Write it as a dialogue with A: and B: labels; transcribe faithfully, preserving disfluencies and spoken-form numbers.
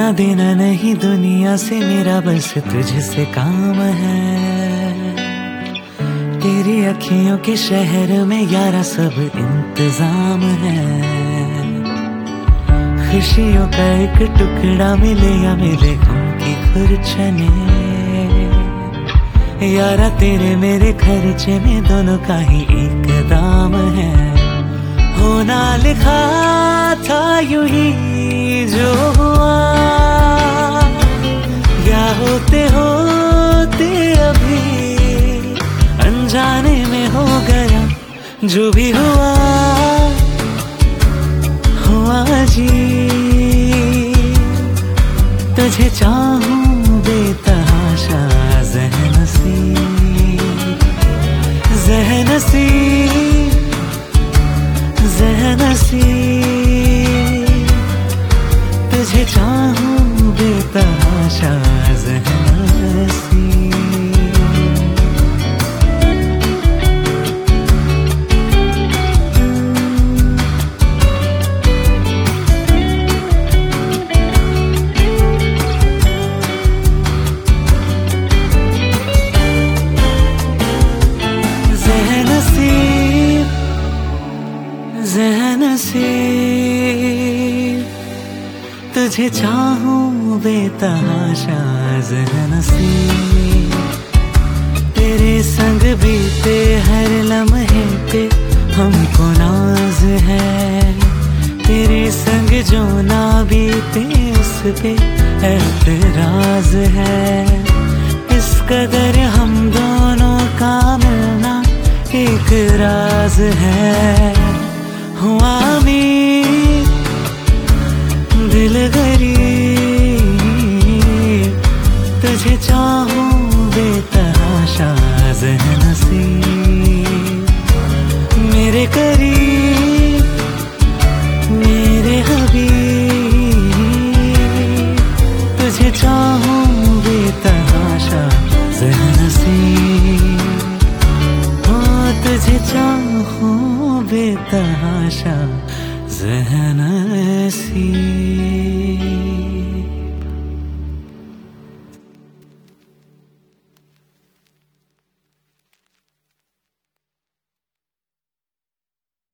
A: लेना देना नहीं दुनिया से मेरा, बस तुझसे काम है। तेरी अखियों के शहर में यारा सब इंतजाम है। खुशियों का एक टुकड़ा मिले या मिले उनकी खुरचने, यारा तेरे मेरे खर्चे में दोनों का ही एक दाम है। होना लिखा था यूं ही जो हुआ, क्या होते होते अभी अनजाने में हो गया। जो भी हुआ हुआ जी, तुझे चाहूं बेतहाशा ज़हनसी ज़हनसी ज़हनसी, तुझे चाहूं बेतहाशा ज़हनसी। ज़हनसी, तुझे चाहूं बेतहाशा ज़हनसी। तेरे संग बीते हर लम्हे पे हमको नाज है। तेरे संग जो ना बीते उस पे एतराज है। इस कदर हम दोनों का मिलना एक राज है। हुआ अमीर दिल गरीब, तुझे चाहूं बेतहाशा ज़हनसी। मेरे करीब मेरे हबीब, तुझे चाहूं बेतहाशा ज़हनसी। हो तुझे चाहूं बेतहाशा ज़हनसी।